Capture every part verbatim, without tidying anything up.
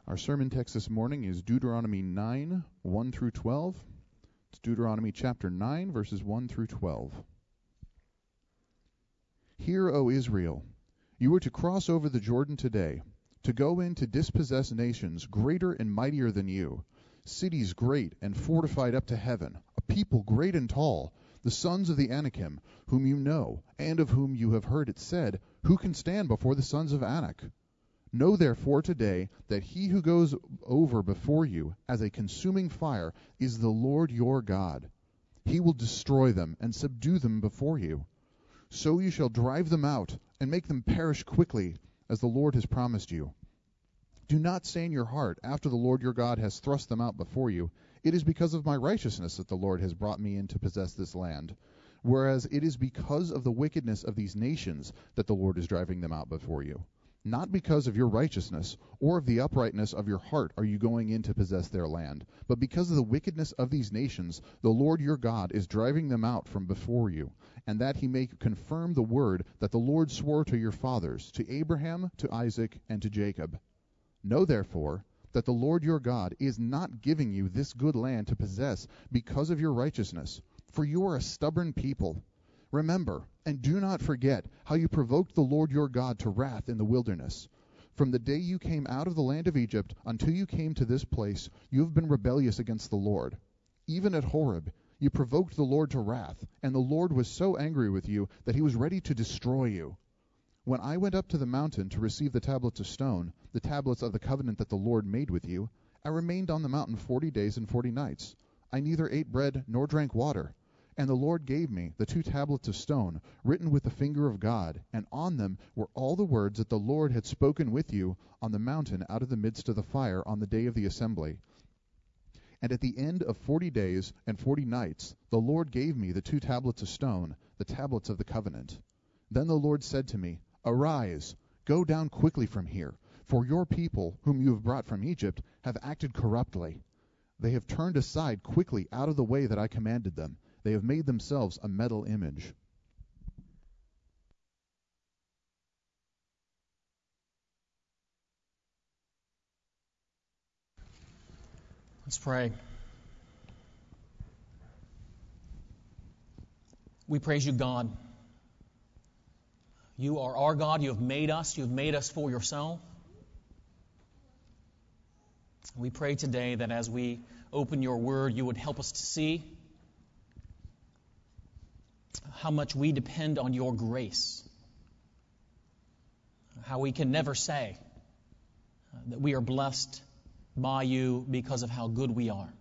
Our sermon text this morning is Deuteronomy nine, one through twelve. It's Deuteronomy chapter nine, verses one through twelve. Hear, O Israel, you are to cross over the Jordan today, to go in to dispossess nations greater and mightier than you, cities great and fortified up to heaven, a people great and tall, the sons of the Anakim, whom you know, and of whom you have heard it said, who can stand before the sons of Anak? Know therefore today that he who goes over before you as a consuming fire is the Lord your God. He will destroy them and subdue them before you. So you shall drive them out and make them perish quickly, as the Lord has promised you. Do not say in your heart, after the Lord your God has thrust them out before you, it is because of my righteousness that the Lord has brought me in to possess this land. Whereas it is because of the wickedness of these nations that the Lord is driving them out before you. Not because of your righteousness or of the uprightness of your heart are you going in to possess their land, but because of the wickedness of these nations, the Lord your God is driving them out from before you, and that he may confirm the word that the Lord swore to your fathers, to Abraham, to Isaac, and to Jacob. Know therefore that the Lord your God is not giving you this good land to possess because of your righteousness, for you are a stubborn people. Remember, and do not forget how you provoked the Lord your God to wrath in the wilderness. From the day you came out of the land of Egypt until you came to this place, you have been rebellious against the Lord. Even at Horeb, you provoked the Lord to wrath, and the Lord was so angry with you that he was ready to destroy you. When I went up to the mountain to receive the tablets of stone, the tablets of the covenant that the Lord made with you, I remained on the mountain forty days and forty nights. I neither ate bread nor drank water. And the Lord gave me the two tablets of stone, written with the finger of God, and on them were all the words that the Lord had spoken with you on the mountain out of the midst of the fire on the day of the assembly. And at the end of forty days and forty nights, the Lord gave me the two tablets of stone, the tablets of the covenant. Then the Lord said to me, Arise, go down quickly from here, for your people, whom you have brought from Egypt, have acted corruptly. They have turned aside quickly out of the way that I commanded them. They have made themselves a metal image. Let's pray. We praise you, God. You are our God. You have made us. You have made us for yourself. We pray today that as we open your word, you would help us to see how much we depend on your grace, how we can never say that we are blessed by you because of how good we are.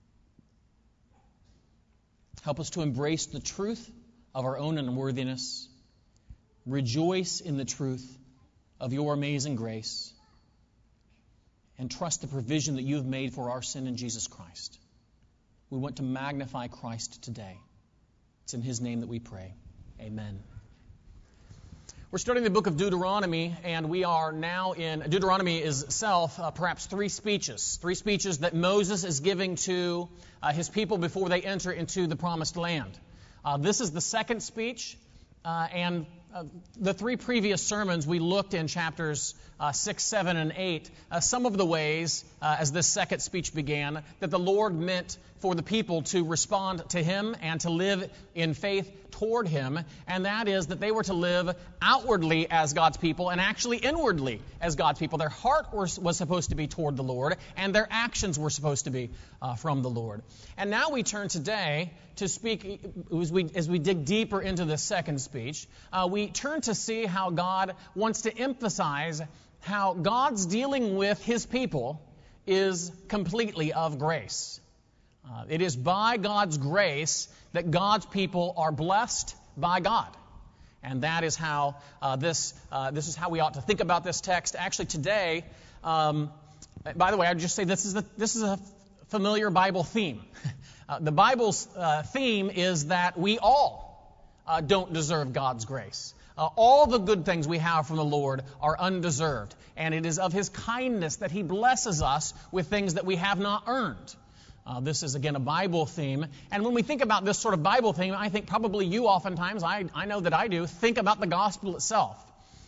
Help us to embrace the truth of our own unworthiness, rejoice in the truth of your amazing grace, and trust the provision that you have made for our sin in Jesus Christ. We want to magnify Christ today. It's in his name that we pray. Amen. We're studying the book of Deuteronomy, and we are now in, Deuteronomy is itself uh, perhaps three speeches. Three speeches that Moses is giving to uh, his people before they enter into the promised land. Uh, this is the second speech, uh, and uh, the three previous sermons we looked in chapters uh, six, seven, and eight, uh, some of the ways, uh, as this second speech began, that the Lord meant for the people to respond to him and to live in faith toward him, and that is that they were to live outwardly as God's people and actually inwardly as God's people. Their heart was, was supposed to be toward the Lord, and their actions were supposed to be uh, from the Lord. And now we turn today to speak, as we, as we dig deeper into this second speech, uh, we turn to see how God wants to emphasize how God's dealing with his people is completely of grace. Uh, it is by God's grace that God's people are blessed by God. And that is how uh, this uh, this is how we ought to think about this text. Actually, today, um, by the way, I'd just say this is the, this is a familiar Bible theme. Uh, the Bible's uh, theme is that we all uh, don't deserve God's grace. Uh, all the good things we have from the Lord are undeserved. And it is of his kindness that he blesses us with things that we have not earned. Uh, this is, again, a Bible theme. And when we think about this sort of Bible theme, I think probably you oftentimes, I, I know that I do, think about the gospel itself.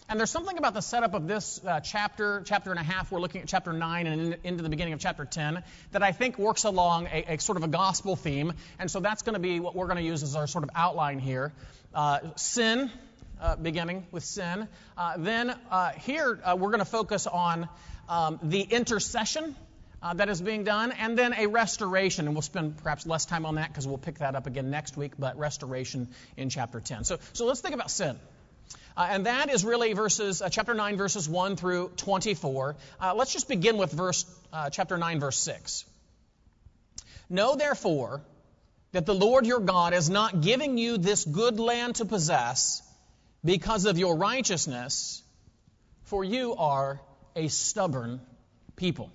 And there's something about the setup of this uh, chapter, chapter and a half, we're looking at chapter nine and in, into the beginning of chapter ten, that I think works along a, a sort of a gospel theme. And so that's going to be what we're going to use as our sort of outline here. Uh, sin, uh, beginning with sin. Uh, then uh, here uh, we're going to focus on um, the intercession uh, that is being done, and then a restoration. And we'll spend perhaps less time on that because we'll pick that up again next week, but restoration in chapter ten. So, so let's think about sin. Uh, and that is really verses, uh, chapter nine, verses one through twenty-four. Uh, let's just begin with verse, uh, chapter nine, verse six. Know therefore that the Lord your God is not giving you this good land to possess because of your righteousness, for you are a stubborn people.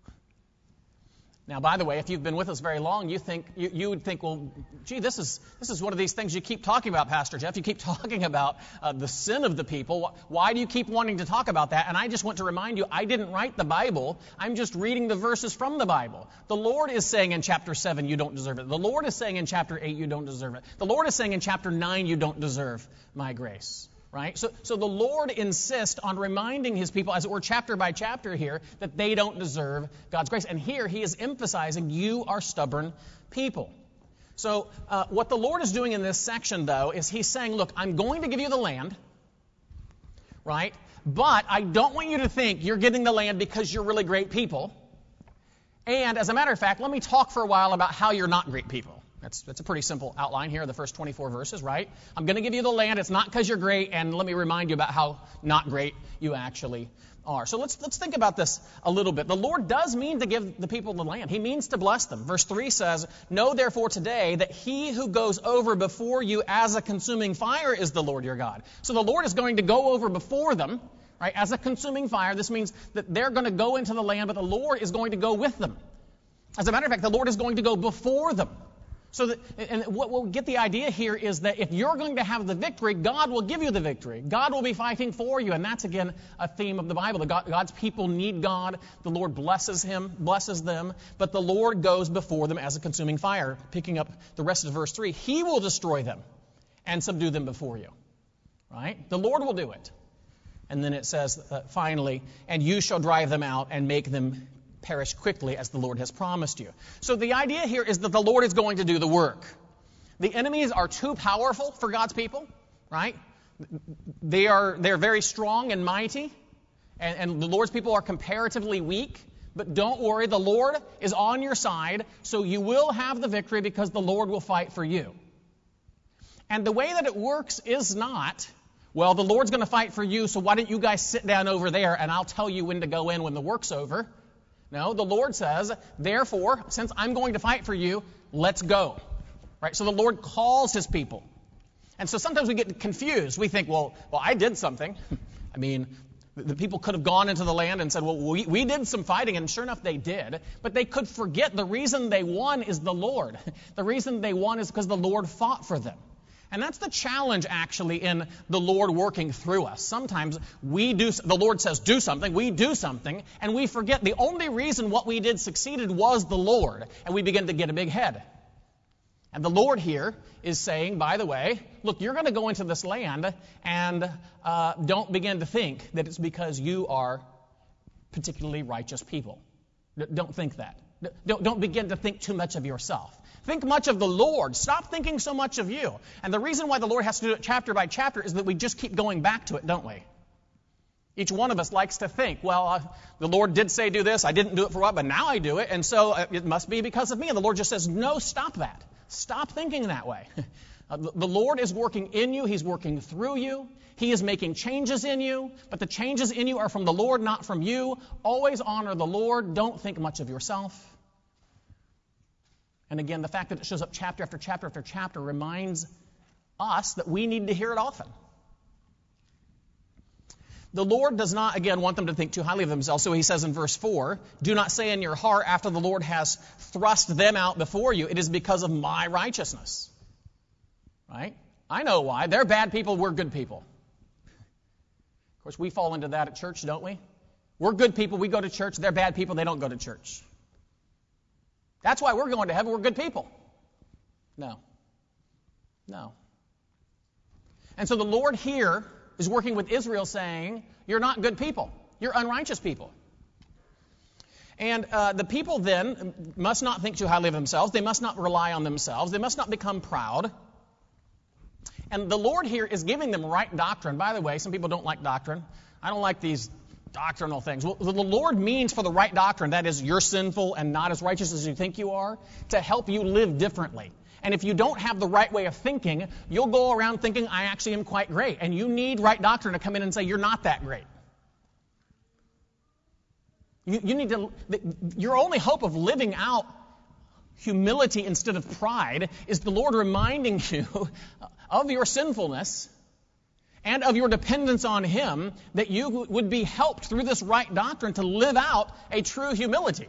Now, by the way, if you've been with us very long, you think you, you would think, well, gee, this is this is one of these things you keep talking about, Pastor Jeff. You keep talking about uh, the sin of the people. Why do you keep wanting to talk about that? And I just want to remind you, I didn't write the Bible. I'm just reading the verses from the Bible. The Lord is saying in chapter seven, you don't deserve it. The Lord is saying in chapter eight, you don't deserve it. The Lord is saying in chapter nine, you don't deserve my grace. Right? So, so the Lord insists on reminding his people, as it were chapter by chapter here, that they don't deserve God's grace. And here he is emphasizing, you are stubborn people. So uh, what the Lord is doing in this section, though, is he's saying, look, I'm going to give you the land, right? But I don't want you to think you're getting the land because you're really great people. And as a matter of fact, let me talk for a while about how you're not great people. That's, that's a pretty simple outline here, the first twenty-four verses, right? I'm going to give you the land. It's not because you're great, and let me remind you about how not great you actually are. So let's let's think about this a little bit. The Lord does mean to give the people the land. He means to bless them. Verse three says, know therefore today that he who goes over before you as a consuming fire is the Lord your God. So the Lord is going to go over before them, right, as a consuming fire. This means that they're going to go into the land, but the Lord is going to go with them. As a matter of fact, the Lord is going to go before them. So, that, and what we'll get the idea here is that if you're going to have the victory, God will give you the victory. God will be fighting for you, and that's again a theme of the Bible. The God, God's people need God. The Lord blesses him, blesses them, but the Lord goes before them as a consuming fire. Picking up the rest of verse three, he will destroy them and subdue them before you. Right? The Lord will do it. And then it says uh, finally, and you shall drive them out and make them perish quickly as the Lord has promised you. So the idea here is that the Lord is going to do the work. The enemies are too powerful for God's people, right? They are they're very strong and mighty, and, and the Lord's people are comparatively weak. But don't worry, the Lord is on your side, so you will have the victory because the Lord will fight for you. And the way that it works is not, well, the Lord's going to fight for you, so why don't you guys sit down over there and I'll tell you when to go in when the work's over. No, the Lord says, therefore, since I'm going to fight for you, let's go. Right? So the Lord calls his people. And so sometimes we get confused. We think, well, well, I did something. I mean, the people could have gone into the land and said, well, we, we did some fighting, and sure enough, they did. But they could forget the reason they won is the Lord. The reason they won is because the Lord fought for them. And that's the challenge, actually, in the Lord working through us. Sometimes we do, the Lord says do something, we do something, and we forget the only reason what we did succeeded was the Lord, and we begin to get a big head. And the Lord here is saying, by the way, look, you're going to go into this land, and uh, don't begin to think that it's because you are particularly righteous people. Don't think that. Don't, don't begin to think too much of yourself. Think much of the Lord. Stop thinking so much of you. And the reason why the Lord has to do it chapter by chapter is that we just keep going back to it, don't we? Each one of us likes to think, well, uh, the Lord did say do this. I didn't do it for a while, but now I do it, and so uh, it must be because of me. And the Lord just says, no, stop that. Stop thinking that way. uh, the, the Lord is working in you. He's working through you. He is making changes in you, but the changes in you are from the Lord, not from you. Always honor the Lord. Don't think much of yourself. And again, the fact that it shows up chapter after chapter after chapter reminds us that we need to hear it often. The Lord does not, again, want them to think too highly of themselves. So he says in verse four, do not say in your heart after the Lord has thrust them out before you, it is because of my righteousness. Right? I know why. They're bad people, we're good people. Of course, we fall into that at church, don't we? We're good people, we go to church. They're bad people, they don't go to church. That's why we're going to heaven. We're good people. No. No. And so the Lord here is working with Israel saying, you're not good people. You're unrighteous people. And uh, the people then must not think too highly of themselves. They must not rely on themselves. They must not become proud. And the Lord here is giving them right doctrine. By the way, some people don't like doctrine. I don't like these doctrinal things. Well, the Lord means for the right doctrine, that is, you're sinful and not as righteous as you think you are, to help you live differently. And if you don't have the right way of thinking, you'll go around thinking, I actually am quite great. And you need right doctrine to come in and say, you're not that great. You, you need to, your only hope of living out humility instead of pride is the Lord reminding you of your sinfulness and of your dependence on Him, that you would be helped through this right doctrine to live out a true humility.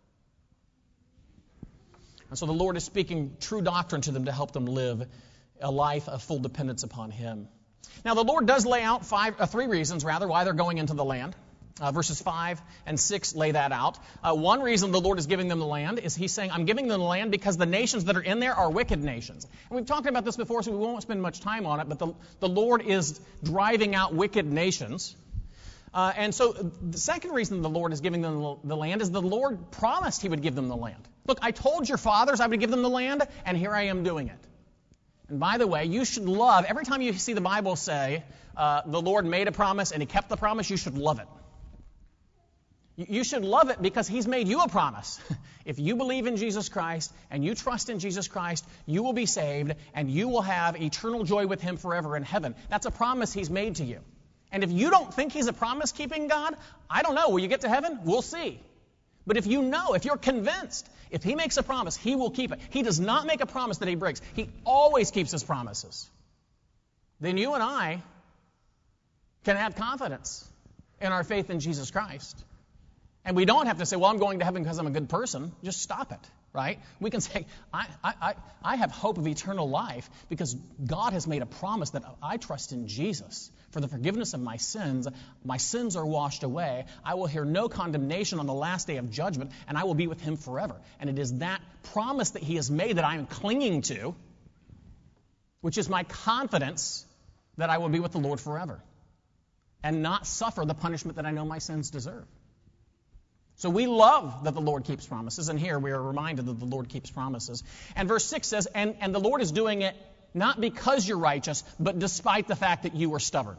And so the Lord is speaking true doctrine to them to help them live a life of full dependence upon Him. Now the Lord does lay out five, uh, three reasons, rather, why they're going into the land. Uh, verses five and six lay that out. Uh, one reason the Lord is giving them the land is He's saying, I'm giving them the land because the nations that are in there are wicked nations. And we've talked about this before, so we won't spend much time on it, but the, the Lord is driving out wicked nations. Uh, and so the second reason the Lord is giving them the land is the Lord promised He would give them the land. Look, I told your fathers I would give them the land, and here I am doing it. And by the way, you should love, every time you see the Bible say, uh, the Lord made a promise and He kept the promise, you should love it. You should love it because He's made you a promise. If you believe in Jesus Christ and you trust in Jesus Christ, you will be saved and you will have eternal joy with Him forever in heaven. That's a promise He's made to you. And if you don't think He's a promise-keeping God, I don't know. Will you get to heaven? We'll see. But if you know, if you're convinced, if He makes a promise, He will keep it. He does not make a promise that He breaks. He always keeps His promises. Then you and I can have confidence in our faith in Jesus Christ. And we don't have to say, well, I'm going to heaven because I'm a good person. Just stop it, right? We can say, I, I, I have hope of eternal life because God has made a promise that I trust in Jesus for the forgiveness of my sins. My sins are washed away. I will hear no condemnation on the last day of judgment, and I will be with Him forever. And it is that promise that He has made that I am clinging to, which is my confidence that I will be with the Lord forever and not suffer the punishment that I know my sins deserve. So we love that the Lord keeps promises, and here we are reminded that the Lord keeps promises. And verse six says, and, and the Lord is doing it not because you're righteous, but despite the fact that you were stubborn.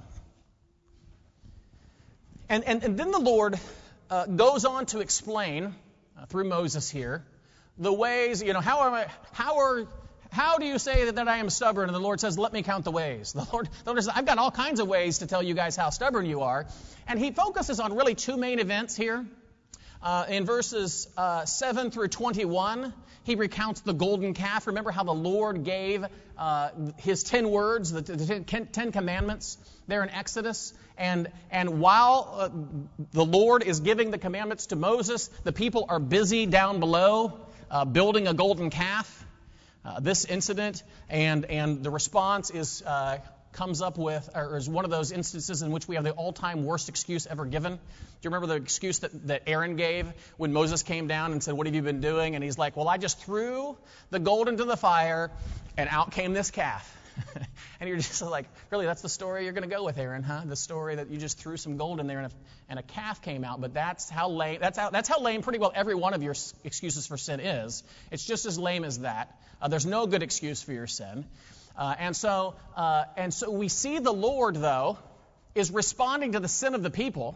And, and, and then the Lord uh, goes on to explain, uh, through Moses here, the ways, you know, how am I, how are, how do you say that, that I am stubborn? And the Lord says, let me count the ways. The Lord, the Lord says, I've got all kinds of ways to tell you guys how stubborn you are. And He focuses on really two main events here. Uh, in verses uh, seven through twenty-one, He recounts the golden calf. Remember how the Lord gave uh, His ten words, the, the ten, ten commandments there in Exodus? And, and while uh, the Lord is giving the commandments to Moses, the people are busy down below uh, building a golden calf. Uh, this incident and, and the response is... Uh, comes up with, or is one of those instances in which we have the all-time worst excuse ever given. Do you remember the excuse that, that Aaron gave when Moses came down and said, what have you been doing? And he's like, well, I just threw the gold into the fire, and out came this calf. And you're just like, really, that's the story you're going to go with, Aaron, huh? The story that you just threw some gold in there and a, and a calf came out. But that's how lame, that's how, that's how lame pretty well every one of your excuses for sin is. It's just as lame as that. Uh, there's no good excuse for your sin. Uh, and so, uh, and so we see the Lord, though, is responding to the sin of the people,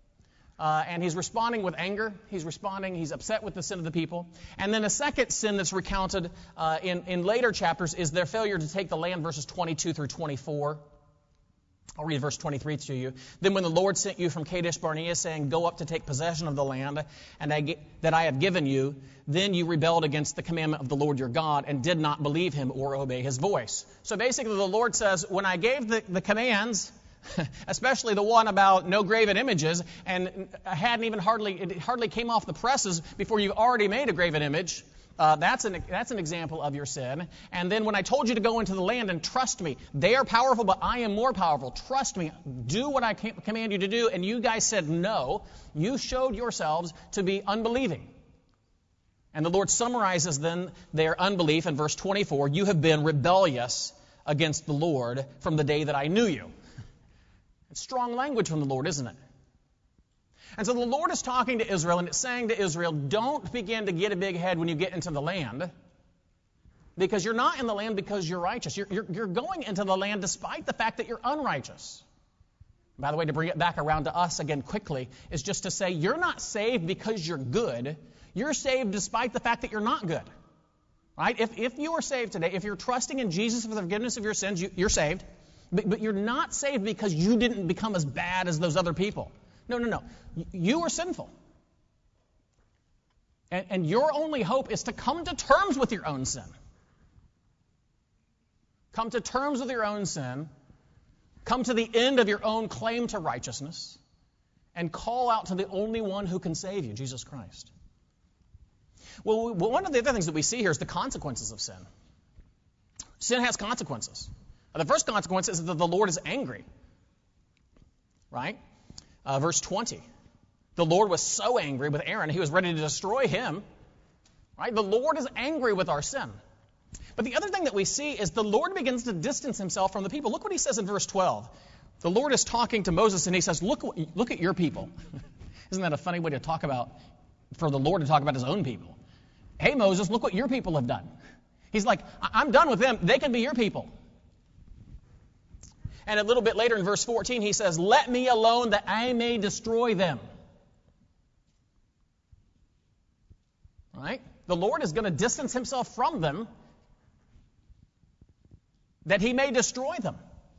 uh, and He's responding with anger. He's responding. He's upset with the sin of the people. And then a second sin that's recounted uh, in in later chapters is their failure to take the land, verses twenty-two through twenty-four. I'll read verse twenty-three to you. Then when the Lord sent you from Kadesh Barnea, saying, go up to take possession of the land and I, that I have given you, then you rebelled against the commandment of the Lord your God and did not believe Him or obey His voice. So basically the Lord says, when I gave the, the commands, especially the one about no graven images, and I hadn't even hardly, it hardly came off the presses before you've already made a graven image, Uh, that's an that's an example of your sin. And then when I told you to go into the land and trust me, they are powerful, but I am more powerful. Trust me. Do what I command you to do. And you guys said no. You showed yourselves to be unbelieving. And the Lord summarizes then their unbelief in verse twenty-four. You have been rebellious against the Lord from the day that I knew you. It's strong language from the Lord, isn't it? And so the Lord is talking to Israel, and it's saying to Israel, don't begin to get a big head when you get into the land, because you're not in the land because you're righteous. You're, you're, you're going into the land despite the fact that you're unrighteous. By the way, to bring it back around to us again quickly, is just to say you're not saved because you're good. You're saved despite the fact that you're not good. Right? If, if you are saved today, if you're trusting in Jesus for the forgiveness of your sins, you, you're saved. But, but you're not saved because you didn't become as bad as those other people. No, no, no. You are sinful. And, and your only hope is to come to terms with your own sin. Come to terms with your own sin. Come to the end of your own claim to righteousness. And call out to the only one who can save you, Jesus Christ. Well, one of the other things that we see here is the consequences of sin. Sin has consequences. The first consequence is that the Lord is angry. Right? Uh, verse twenty. The Lord was so angry with Aaron, he was ready to destroy him. Right? The Lord is angry with our sin. But the other thing that we see is the Lord begins to distance himself from the people. Look what he says in verse twelve. The Lord is talking to Moses, and he says, look, look at your people. Isn't that a funny way to talk about, for the Lord to talk about his own people? Hey, Moses, look what your people have done. He's like, I'm done with them. They can be your people. And a little bit later in verse fourteen, he says, let me alone that I may destroy them. Right? The Lord is going to distance himself from them that he may destroy them.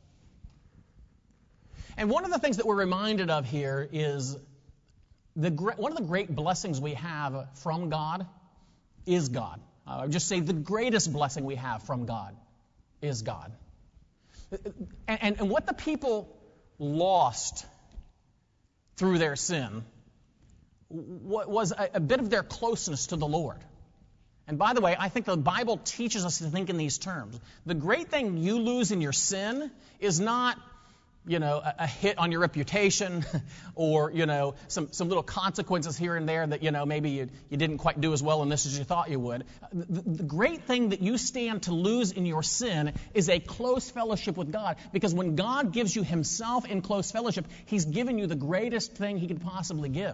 And one of the things that we're reminded of here is the one of the great blessings we have from God is God. I would just say the greatest blessing we have from God is God. And, and, and what the people lost through their sin was a, a bit of their closeness to the Lord. And by the way, I think the Bible teaches us to think in these terms. The great thing you lose in your sin is not, you know, a, a hit on your reputation or, you know, some, some little consequences here and there that, you know, maybe you, you didn't quite do as well in this as you thought you would. The, the great thing that you stand to lose in your sin is a close fellowship with God. Because when God gives you himself in close fellowship, he's given you the greatest thing he could possibly give.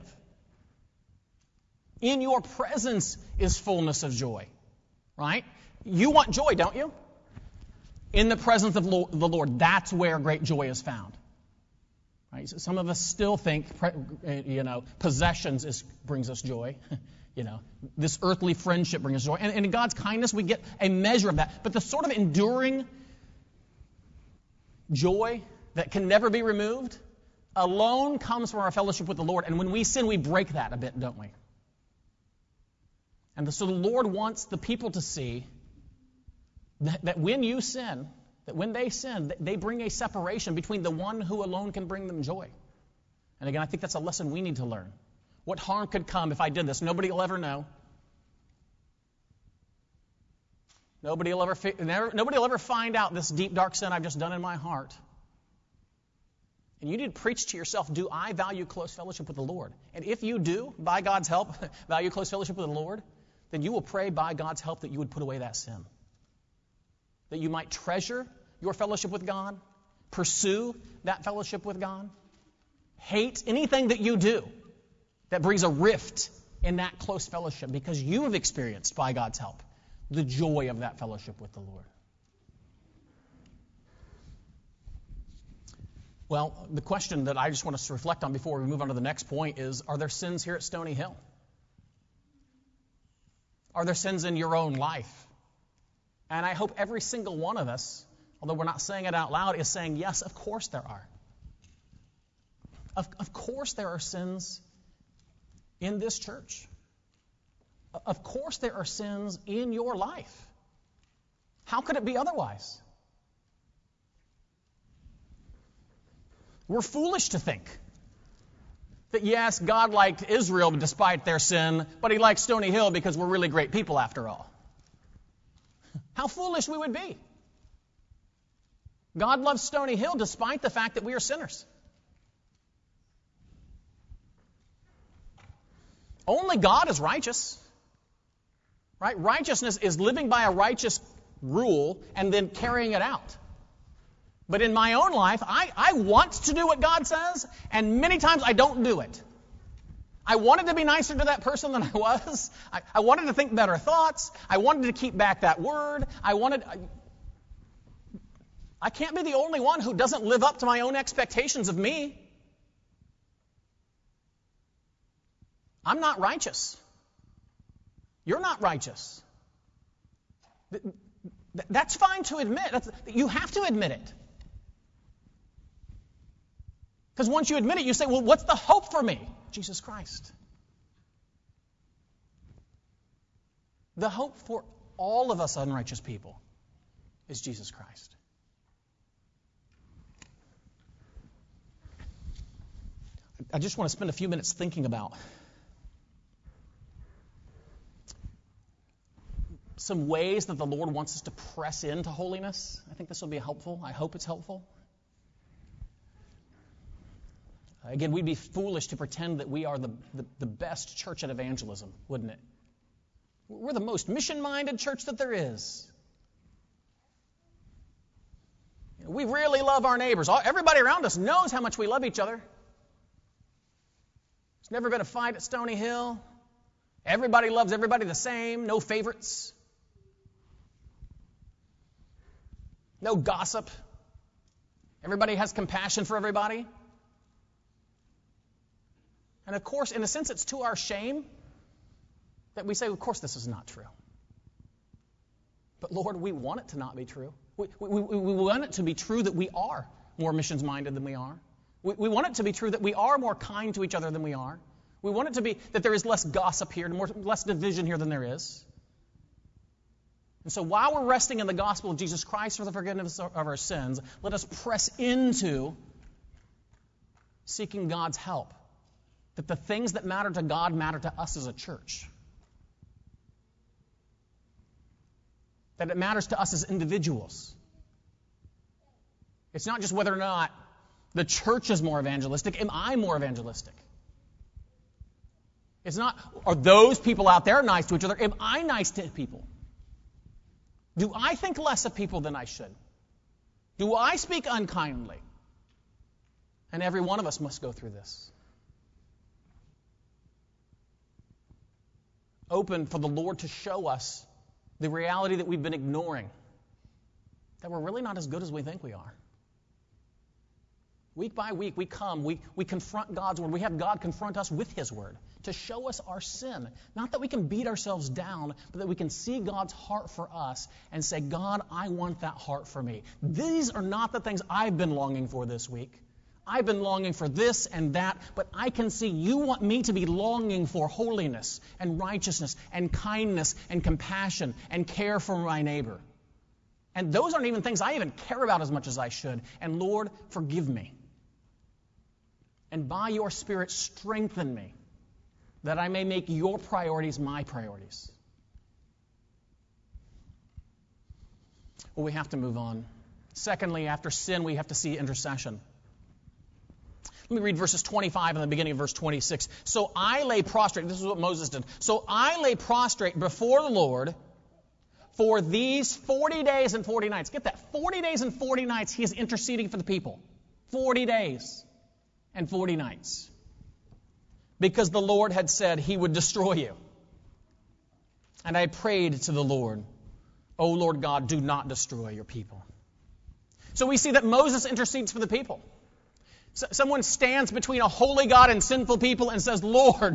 In your presence is fullness of joy. Right? You want joy, don't you? In the presence of the Lord, that's where great joy is found. Right? So some of us still think, you know, possessions is, brings us joy. You know, this earthly friendship brings us joy. And, and in God's kindness, we get a measure of that. But the sort of enduring joy that can never be removed alone comes from our fellowship with the Lord. And when we sin, we break that a bit, don't we? And so the Lord wants the people to see that, that when you sin, that when they sin, they bring a separation between the one who alone can bring them joy. And again, I think that's a lesson we need to learn. What harm could come if I did this? Nobody will ever know. Nobody will ever, never, nobody will ever find out this deep, dark sin I've just done in my heart. And you need to preach to yourself, do I value close fellowship with the Lord? And if you do, by God's help, value close fellowship with the Lord, then you will pray by God's help that you would put away that sin. That you might treasure your fellowship with God, pursue that fellowship with God, hate anything that you do that brings a rift in that close fellowship, because you have experienced, by God's help, the joy of that fellowship with the Lord. Well, the question that I just want us to reflect on before we move on to the next point is, are there sins here at Stony Hill? Are there sins in your own life? And I hope every single one of us, although we're not saying it out loud, is saying, yes, of course there are. Of, of course there are sins in this church. Of course there are sins in your life. How could it be otherwise? We're foolish to think that, yes, God liked Israel despite their sin, but he liked Stony Hill because we're really great people after all. How foolish we would be. God loves Stony Hill despite the fact that we are sinners. Only God is righteous. Right? Righteousness is living by a righteous rule and then carrying it out. But in my own life, I, I want to do what God says, and many times I don't do it. I wanted to be nicer to that person than I was. I, I wanted to think better thoughts. I wanted to keep back that word. I wanted... I, I can't be the only one who doesn't live up to my own expectations of me. I'm not righteous. You're not righteous. That's fine to admit. That's, you have to admit it. Because once you admit it, you say, well, what's the hope for me? Jesus Christ. The hope for all of us unrighteous people is Jesus Christ. I just want to spend a few minutes thinking about some ways that the Lord wants us to press into holiness. I think this will be helpful. I hope it's helpful. Again, we'd be foolish to pretend that we are the, the, the best church at evangelism, wouldn't it? We're the most mission-minded church that there is. We really love our neighbors. Everybody around us knows how much we love each other. There's never been a fight at Stony Hill. Everybody loves everybody the same. No favorites. No gossip. Everybody has compassion for everybody. And of course, in a sense, it's to our shame that we say, of course, this is not true. But Lord, we want it to not be true. We, we, we, we want it to be true that we are more missions-minded than we are. We, we want it to be true that we are more kind to each other than we are. We want it to be that there is less gossip here, more, less division here than there is. And so while we're resting in the gospel of Jesus Christ for the forgiveness of our sins, let us press into seeking God's help. That the things that matter to God matter to us as a church. That it matters to us as individuals. It's not just whether or not the church is more evangelistic. Am I more evangelistic? It's not, are those people out there nice to each other? Am I nice to people? Do I think less of people than I should? Do I speak unkindly? And every one of us must go through this. Open for the Lord to show us the reality that we've been ignoring. That we're really not as good as we think we are. Week by week, we come, we, we confront God's Word. We have God confront us with His Word to show us our sin. Not that we can beat ourselves down, but that we can see God's heart for us and say, God, I want that heart for me. These are not the things I've been longing for this week. I've been longing for this and that, but I can see you want me to be longing for holiness and righteousness and kindness and compassion and care for my neighbor. And those aren't even things I even care about as much as I should. And Lord, forgive me. And by your Spirit, strengthen me that I may make your priorities my priorities. Well, we have to move on. Secondly, after sin, we have to see intercession. Let me read verses twenty-five and the beginning of verse twenty-six. So I lay prostrate. This is what Moses did. So I lay prostrate before the Lord for these forty days and forty nights. Get that. forty days and forty nights he is interceding for the people. forty days and forty nights. Because the Lord had said he would destroy you. And I prayed to the Lord, O Lord God, do not destroy your people. So we see that Moses intercedes for the people. So someone stands between a holy God and sinful people and says, Lord,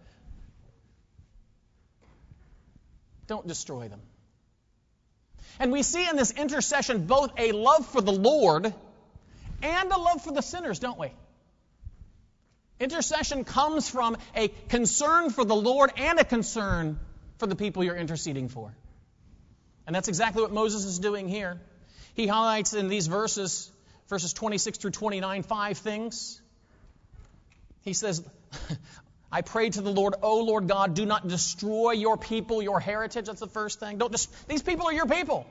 don't destroy them. And we see in this intercession both a love for the Lord and a love for the sinners, don't we? Intercession comes from a concern for the Lord and a concern for the people you're interceding for. And that's exactly what Moses is doing here. He highlights in these verses, verses twenty-six through twenty-nine, five things. He says, I prayed to the Lord, O Lord God, do not destroy your people, your heritage. That's the first thing. Don't dis- These people are your people.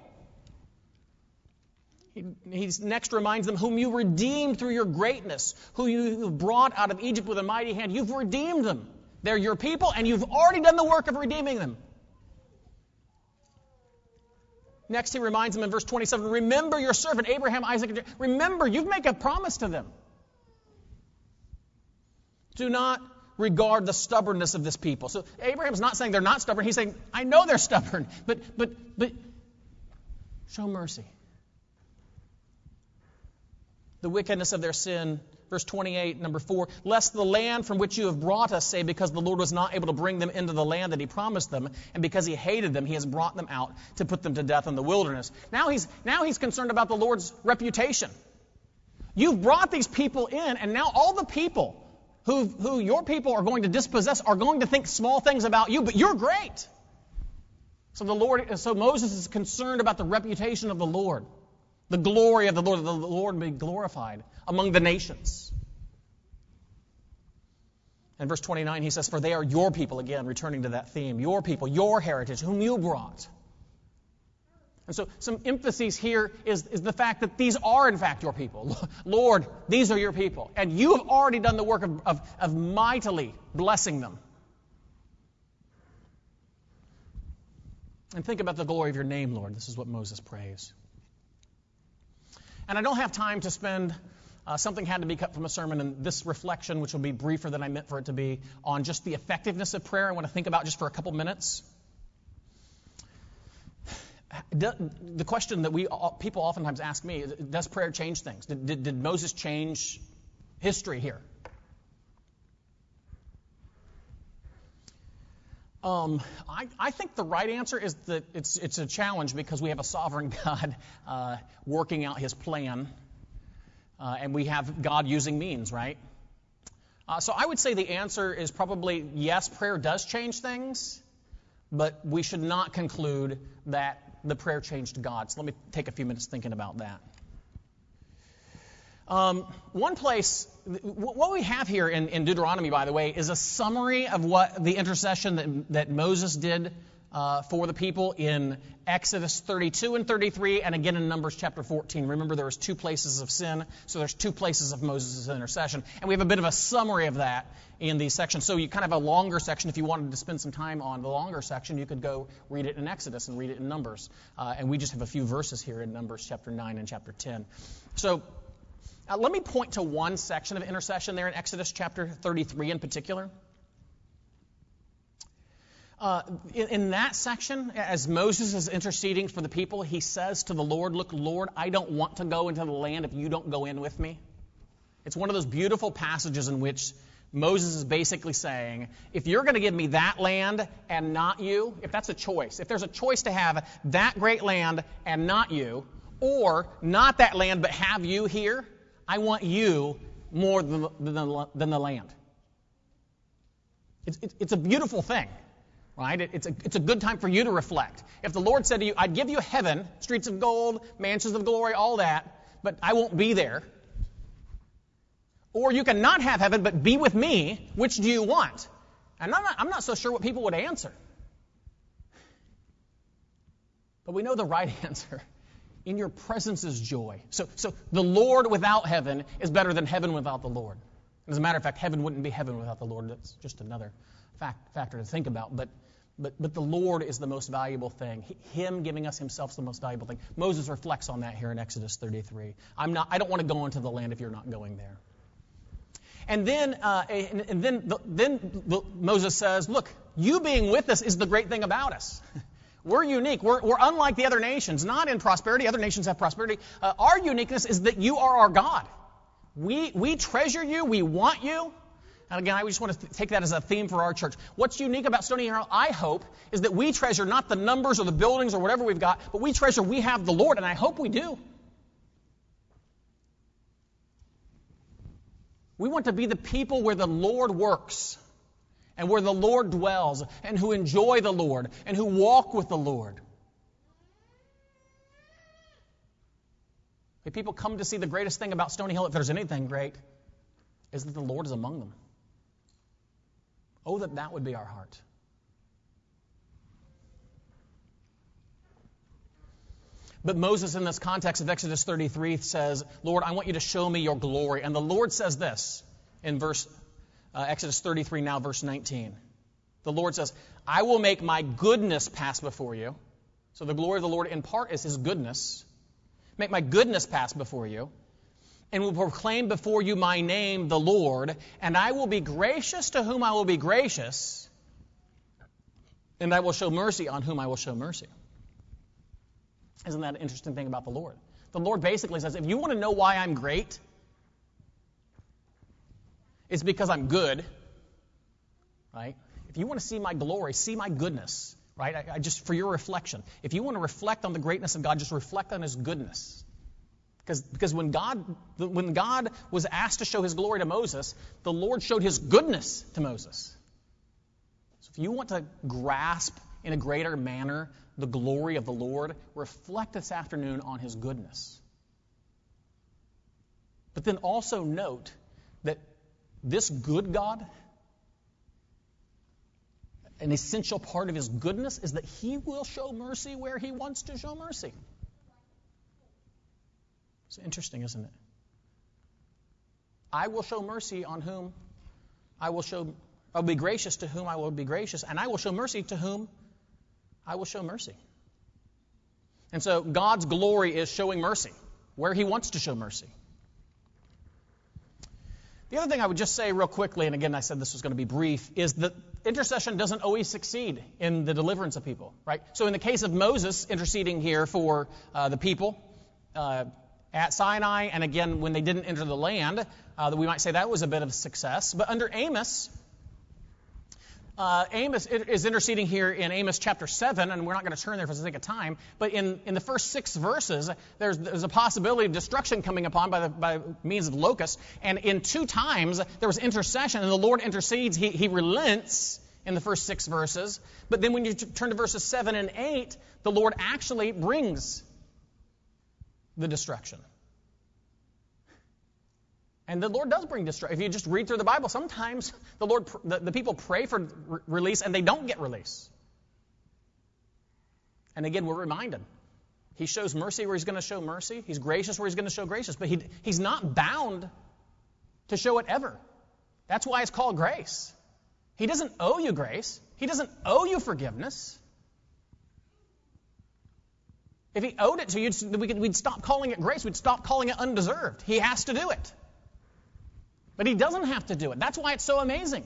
He he's next reminds them whom you redeemed through your greatness, who you brought out of Egypt with a mighty hand. You've redeemed them. They're your people, and you've already done the work of redeeming them. Next, he reminds them in verse twenty-seven, remember your servant Abraham, Isaac, and Jacob. Remember, you've made a promise to them. Do not regard the stubbornness of this people. So Abraham's not saying they're not stubborn. He's saying, I know they're stubborn, but but but show mercy. The wickedness of their sin. Verse twenty-eight, number four, lest the land from which you have brought us say, because the Lord was not able to bring them into the land that he promised them, and because he hated them, he has brought them out to put them to death in the wilderness. Now he's, now he's concerned about the Lord's reputation. You've brought these people in, and now all the people who, who your people are going to dispossess are going to think small things about you, but you're great. So the Lord, so Moses is concerned about the reputation of the Lord. The glory of the Lord, that the Lord be glorified among the nations. In verse twenty-nine, he says, for they are your people, again, returning to that theme, your people, your heritage, whom you brought. And so some emphasis here is, is the fact that these are, in fact, your people. Lord, these are your people. And you have already done the work of, of, of mightily blessing them. And think about the glory of your name, Lord. This is what Moses prays. And I don't have time to spend, uh, something had to be cut from a sermon, and this reflection, which will be briefer than I meant for it to be, on just the effectiveness of prayer, I want to think about just for a couple minutes. The question that we people oftentimes ask me is, does prayer change things? Did, did, did Moses change history here? Um, I, I think the right answer is that it's it's a challenge because we have a sovereign God uh, working out his plan, uh, and we have God using means, right? Uh, so I would say the answer is probably yes, prayer does change things, but we should not conclude that the prayer changed God. So let me take a few minutes thinking about that. Um, one place, what we have here in, in Deuteronomy, by the way, is a summary of what the intercession that, that Moses did uh, for the people in Exodus thirty-two and thirty-three, and again in Numbers chapter fourteen. Remember, there was two places of sin, so there's two places of Moses' intercession, and we have a bit of a summary of that in these sections. So you kind of have a longer section. If you wanted to spend some time on the longer section, you could go read it in Exodus and read it in Numbers, uh, and we just have a few verses here in Numbers chapter nine and chapter ten. So Uh, let me point to one section of intercession there in Exodus chapter thirty-three in particular. Uh, in, in that section, as Moses is interceding for the people, he says to the Lord, look, Lord, I don't want to go into the land if you don't go in with me. It's one of those beautiful passages in which Moses is basically saying, if you're going to give me that land and not you, if that's a choice, if there's a choice to have that great land and not you, or not that land but have you here, I want you more than, than, than the land. It's, it's, it's a beautiful thing, right? It, it's, a, it's a good time for you to reflect. If the Lord said to you, I'd give you heaven, streets of gold, mansions of glory, all that, but I won't be there. Or you can not have heaven, but be with me, which do you want? And I'm not, I'm not so sure what people would answer. But we know the right answer. In your presence is joy. So, so the Lord without heaven is better than heaven without the Lord. As a matter of fact, heaven wouldn't be heaven without the Lord. That's just another fact, factor to think about. But, but, but the Lord is the most valuable thing. Him giving us himself is the most valuable thing. Moses reflects on that here in Exodus thirty-three. I'm not, I don't want to go into the land if you're not going there. And then, uh, and, and then, the, then the, Moses says, look, you being with us is the great thing about us. We're unique. We're, we're unlike the other nations, not in prosperity. Other nations have prosperity. Uh, our uniqueness is that you are our God. We, we treasure you. We want you. And again, I just want to th- take that as a theme for our church. What's unique about Stony Hill, I hope, is that we treasure not the numbers or the buildings or whatever we've got, but we treasure we have the Lord, and I hope we do. We want to be the people where the Lord works, and where the Lord dwells, and who enjoy the Lord, and who walk with the Lord. If people come to see the greatest thing about Stony Hill, if there's anything great, is that the Lord is among them. Oh, that that would be our heart. But Moses, in this context of Exodus thirty-three, says, Lord, I want you to show me your glory. And the Lord says this in verse Uh, Exodus thirty-three, now verse nineteen. The Lord says, I will make my goodness pass before you, So the glory of the Lord in part is his goodness. Make my goodness pass before you, and will proclaim before you my name, the Lord, and I will be gracious to whom I will be gracious, and I will show mercy on whom I will show mercy. Isn't that an interesting thing about the Lord? The Lord basically says, if you want to know why I'm great, it's because I'm good, right? If you want to see my glory, see my goodness, right? I, I just for your reflection. If you want to reflect on the greatness of God, just reflect on his goodness. Because because when God when God was asked to show his glory to Moses, the Lord showed his goodness to Moses. So if you want to grasp in a greater manner the glory of the Lord, reflect this afternoon on his goodness. But then also note that this good God, an essential part of his goodness is that he will show mercy where he wants to show mercy. It's interesting, isn't it? I will show mercy on whom I will show, I'll be gracious to whom I will be gracious, and I will show mercy to whom I will show mercy. And so God's glory is showing mercy where he wants to show mercy. The other thing I would just say real quickly, and again I said this was going to be brief, is that intercession doesn't always succeed in the deliverance of people, right? So in the case of Moses interceding here for uh, the people uh, at Sinai, and again when they didn't enter the land, uh, that we might say that was a bit of a success. But under Amos, uh, Amos is interceding here in Amos chapter seven, and we're not going to turn there for the sake of time, but in, in the first six verses, there's, there's a possibility of destruction coming upon by, the, by means of locusts, and in two times there was intercession, and the Lord intercedes, he, he relents in the first six verses, but then when you t- turn to verses seven and eight, the Lord actually brings the destruction. And the Lord does bring destruction. If you just read through the Bible, sometimes the Lord, the, the people pray for re- release and they don't get release. And again, we're reminded, he shows mercy where he's going to show mercy. He's gracious where he's going to show gracious. But he, he's not bound to show it ever. That's why it's called grace. He doesn't owe you grace. He doesn't owe you forgiveness. If he owed it to you, we could, we'd stop calling it grace. We'd stop calling it undeserved. He has to do it. But he doesn't have to do it. That's why it's so amazing.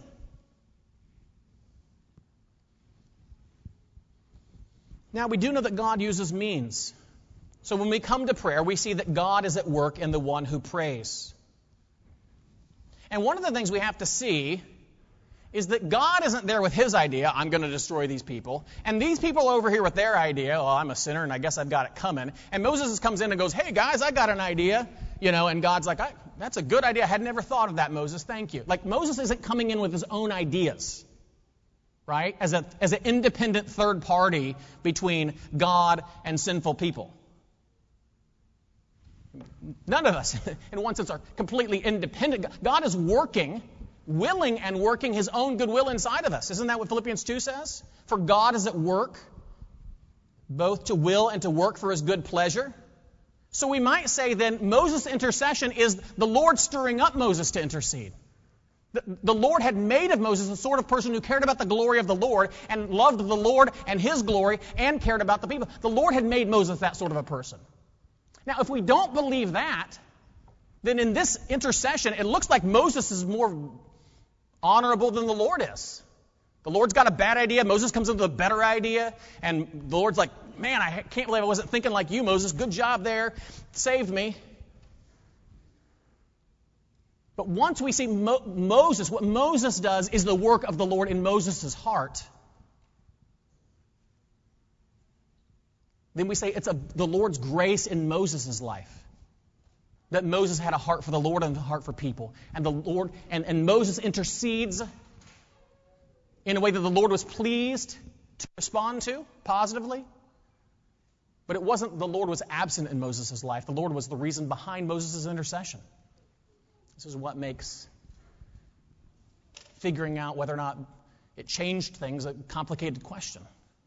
Now, we do know that God uses means. So when we come to prayer, we see that God is at work in the one who prays. And one of the things we have to see is that God isn't there with his idea, I'm going to destroy these people, and these people over here with their idea, oh, I'm a sinner and I guess I've got it coming. And Moses comes in and goes, hey guys, I got an idea. You know, and God's like, I, that's a good idea. I had never thought of that, Moses. Thank you. Like Moses isn't coming in with his own ideas, right? As a as an independent third party between God and sinful people. None of us, in one sense, are completely independent. God is working, willing and working his own goodwill inside of us. Isn't that what Philippians two says? For God is at work, both to will and to work for his good pleasure. So we might say then Moses' intercession is the Lord stirring up Moses to intercede. The, the Lord had made of Moses the sort of person who cared about the glory of the Lord and loved the Lord and his glory and cared about the people. The Lord had made Moses that sort of a person. Now, if we don't believe that, then in this intercession, it looks like Moses is more honorable than the Lord is. The Lord's got a bad idea. Moses comes up with a better idea. And the Lord's like, man, I can't believe I wasn't thinking like you, Moses. Good job there. Saved me. But once we see Mo- Moses, what Moses does is the work of the Lord in Moses' heart. Then we say it's a, the Lord's grace in Moses' life. That Moses had a heart for the Lord and a heart for people. And the Lord and, and Moses intercedes in a way that the Lord was pleased to respond to positively. But it wasn't the Lord was absent in Moses' life. The Lord was the reason behind Moses' intercession. This is what makes figuring out whether or not it changed things a complicated question.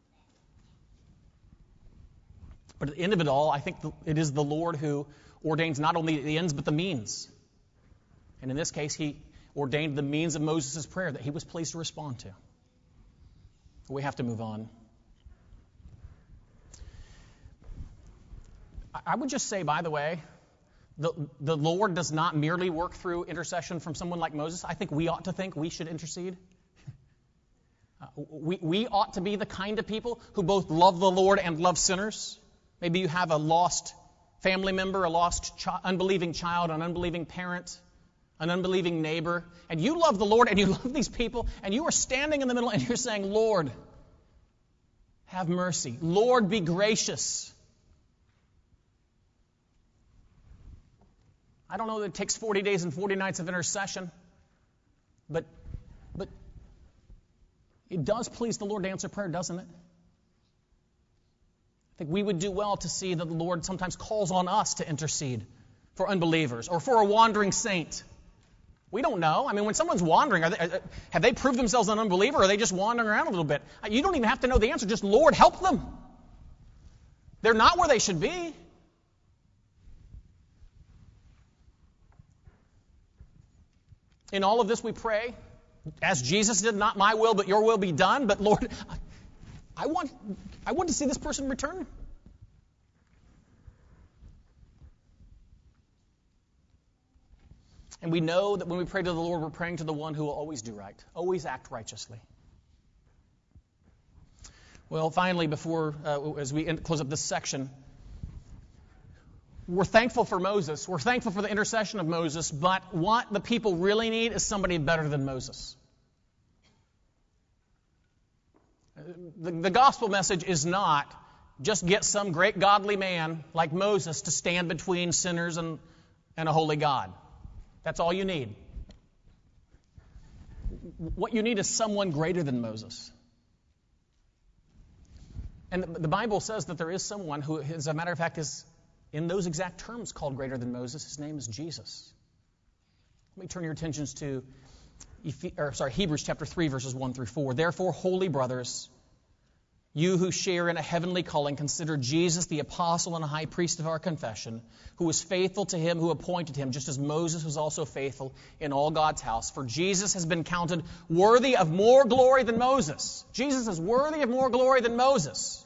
But at the end of it all, I think it is the Lord who ordains not only the ends but the means. And in this case, he ordained the means of Moses' prayer that he was pleased to respond to. We have to move on. I would just say, by the way, the, the Lord does not merely work through intercession from someone like Moses. I think we ought to think we should intercede. Uh, we, we ought to be the kind of people who both love the Lord and love sinners. Maybe you have a lost family member, a lost chi- unbelieving child, an unbelieving parent, an unbelieving neighbor, and you love the Lord and you love these people, and you are standing in the middle and you're saying, Lord, have mercy. Lord, be gracious. I don't know that it takes forty days and forty nights of intercession, but, but it does please the Lord to answer prayer, doesn't it? I think we would do well to see that the Lord sometimes calls on us to intercede for unbelievers or for a wandering saint. We don't know. I mean, when someone's wandering, are they, have they proved themselves an unbeliever, or are they just wandering around a little bit? You don't even have to know the answer. Just, Lord, help them. They're not where they should be. In all of this we pray, as Jesus did, not my will, but your will be done. But Lord, I want, I want to see this person return. And we know that when we pray to the Lord, we're praying to the one who will always do right, always act righteously. Well, finally, before, uh, as we end, close up this section, we're thankful for Moses. We're thankful for the intercession of Moses, but what the people really need is somebody better than Moses. The, the gospel message is not just get some great godly man like Moses to stand between sinners and, and a holy God. That's all you need. What you need is someone greater than Moses. And the, the Bible says that there is someone who, as a matter of fact, is in those exact terms called greater than Moses. His name is Jesus. Let me turn your attentions to or, sorry, Hebrews chapter three, verses one through four. Therefore, holy brothers, you who share in a heavenly calling, consider Jesus the apostle and high priest of our confession, who was faithful to him who appointed him, just as Moses was also faithful in all God's house. For Jesus has been counted worthy of more glory than Moses. Jesus is worthy of more glory than Moses.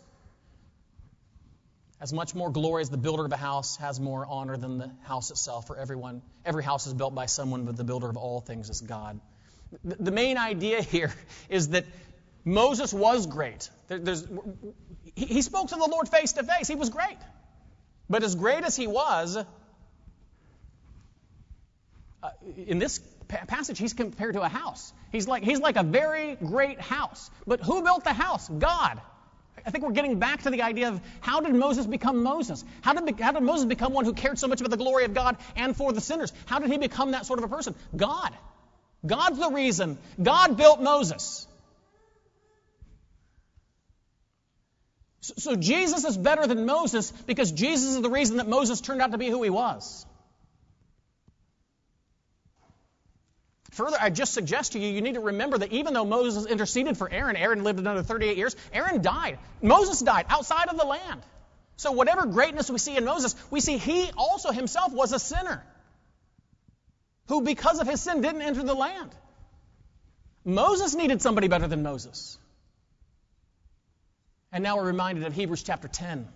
As much more glory as the builder of a house has more honor than the house itself. For everyone, every house is built by someone, but the builder of all things is God. The, the main idea here is that Moses was great. There, there's, he, he spoke to the Lord face to face. He was great. But as great as he was, uh, in this pa- passage, he's compared to a house. He's like, he's like a very great house. But who built the house? God. I think we're getting back to the idea of how did Moses become Moses? How did, how did Moses become one who cared so much about the glory of God and for the sinners? How did he become that sort of a person? God. God's the reason. God built Moses. So, so Jesus is better than Moses because Jesus is the reason that Moses turned out to be who he was. Further, I just suggest to you, you need to remember that even though Moses interceded for Aaron, Aaron lived another thirty-eight years, Aaron died. Moses died outside of the land. So whatever greatness we see in Moses, we see he also himself was a sinner who, because of his sin, didn't enter the land. Moses needed somebody better than Moses. And now we're reminded of Hebrews chapter ten.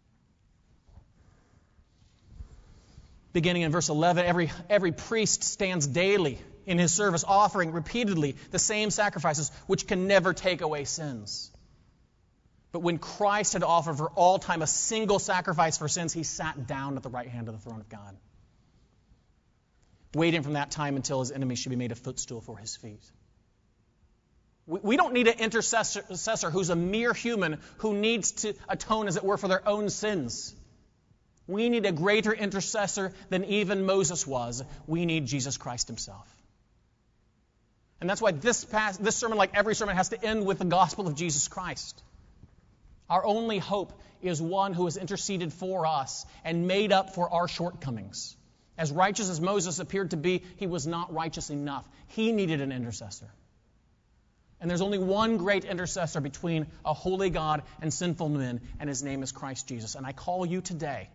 Beginning in verse eleven, every, every priest stands daily in his service, offering repeatedly the same sacrifices, which can never take away sins. But when Christ had offered for all time a single sacrifice for sins, he sat down at the right hand of the throne of God, waiting from that time until his enemies should be made a footstool for his feet. We, we don't need an intercessor, intercessor who's a mere human who needs to atone, as it were, for their own sins. We need a greater intercessor than even Moses was. We need Jesus Christ himself. And that's why this, past, this sermon, like every sermon, has to end with the gospel of Jesus Christ. Our only hope is one who has interceded for us and made up for our shortcomings. As righteous as Moses appeared to be, he was not righteous enough. He needed an intercessor. And there's only one great intercessor between a holy God and sinful men, and his name is Christ Jesus. And I call you today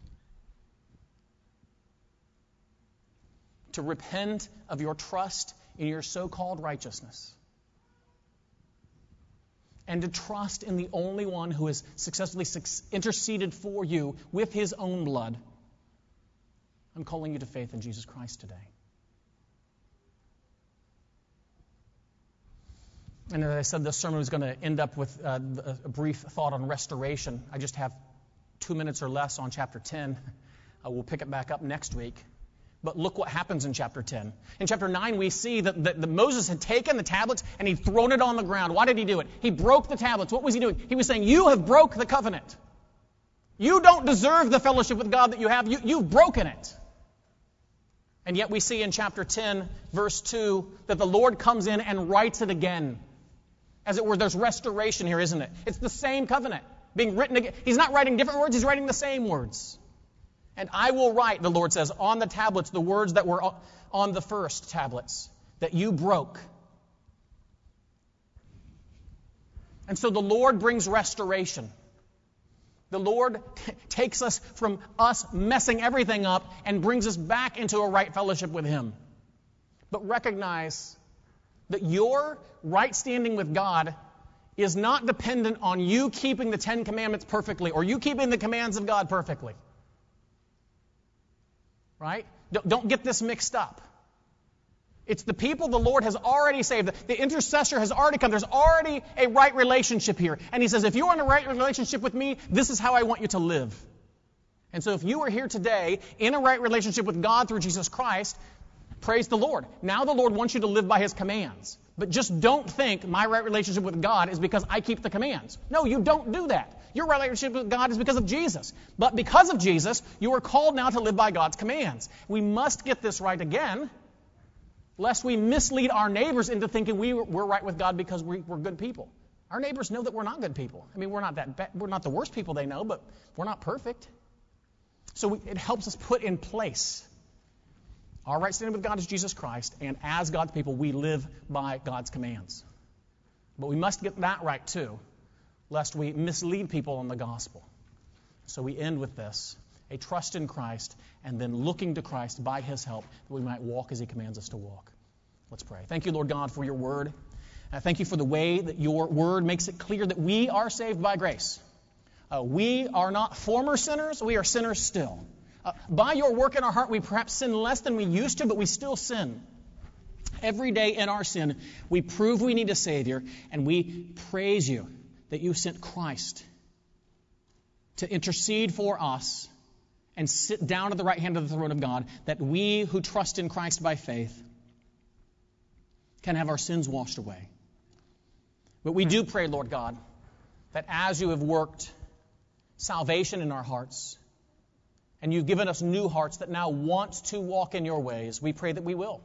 to repent of your trust in your so-called righteousness and to trust in the only one who has successfully interceded for you with his own blood, I'm calling you to faith in Jesus Christ today. And as I said, this sermon was going to end up with uh, a brief thought on restoration. I just have two minutes or less on chapter ten. Uh, we'll pick it back up next week. But look what happens in chapter ten. In chapter nine, we see that, that, that Moses had taken the tablets and he'd thrown it on the ground. Why did he do it? He broke the tablets. What was he doing? He was saying, you have broke the covenant. You don't deserve the fellowship with God that you have. You, you've broken it. And yet we see in chapter ten, verse two, that the Lord comes in and writes it again. As it were, there's restoration here, isn't it? It's the same covenant being written again. He's not writing different words, he's writing the same words. And I will write, the Lord says, on the tablets, the words that were on the first tablets, that you broke. And so the Lord brings restoration. The Lord t- takes us from us messing everything up and brings us back into a right fellowship with Him. But recognize that your right standing with God is not dependent on you keeping the Ten Commandments perfectly or you keeping the commands of God perfectly. Right? Don't, don't get this mixed up. It's the people the Lord has already saved. The intercessor has already come. There's already a right relationship here. And He says, if you're in a right relationship with me, this is how I want you to live. And so if you are here today in a right relationship with God through Jesus Christ, praise the Lord. Now the Lord wants you to live by His commands. But just don't think my right relationship with God is because I keep the commands. No, you don't do that. Your right relationship with God is because of Jesus. But because of Jesus, you are called now to live by God's commands. We must get this right again, lest we mislead our neighbors into thinking we, we're right with God because we, we're good people. Our neighbors know that we're not good people. I mean, we're not that bad, we're not the worst people they know, but we're not perfect. So we, it helps us put in place our right standing with God is Jesus Christ, and as God's people, we live by God's commands. But we must get that right too, lest we mislead people in the gospel. So we end with this, a trust in Christ, and then looking to Christ by His help, that we might walk as He commands us to walk. Let's pray. Thank you, Lord God, for your word. I thank you for the way that your word makes it clear that we are saved by grace. Uh, we are not former sinners, we are sinners still. Uh, by your work in our heart, we perhaps sin less than we used to, but we still sin. Every day in our sin, we prove we need a Savior, and we praise you that you sent Christ to intercede for us and sit down at the right hand of the throne of God, that we who trust in Christ by faith can have our sins washed away. But we do pray, Lord God, that as you have worked salvation in our hearts, and you've given us new hearts that now want to walk in your ways, we pray that we will.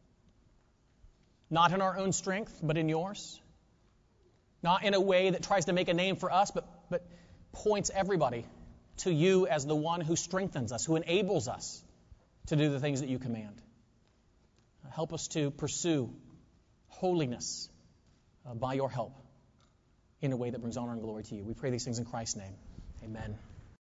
Not in our own strength, but in yours. Not in a way that tries to make a name for us, but, but points everybody to you as the one who strengthens us, who enables us to do the things that you command. Help us to pursue holiness uh, by your help in a way that brings honor and glory to you. We pray these things in Christ's name. Amen.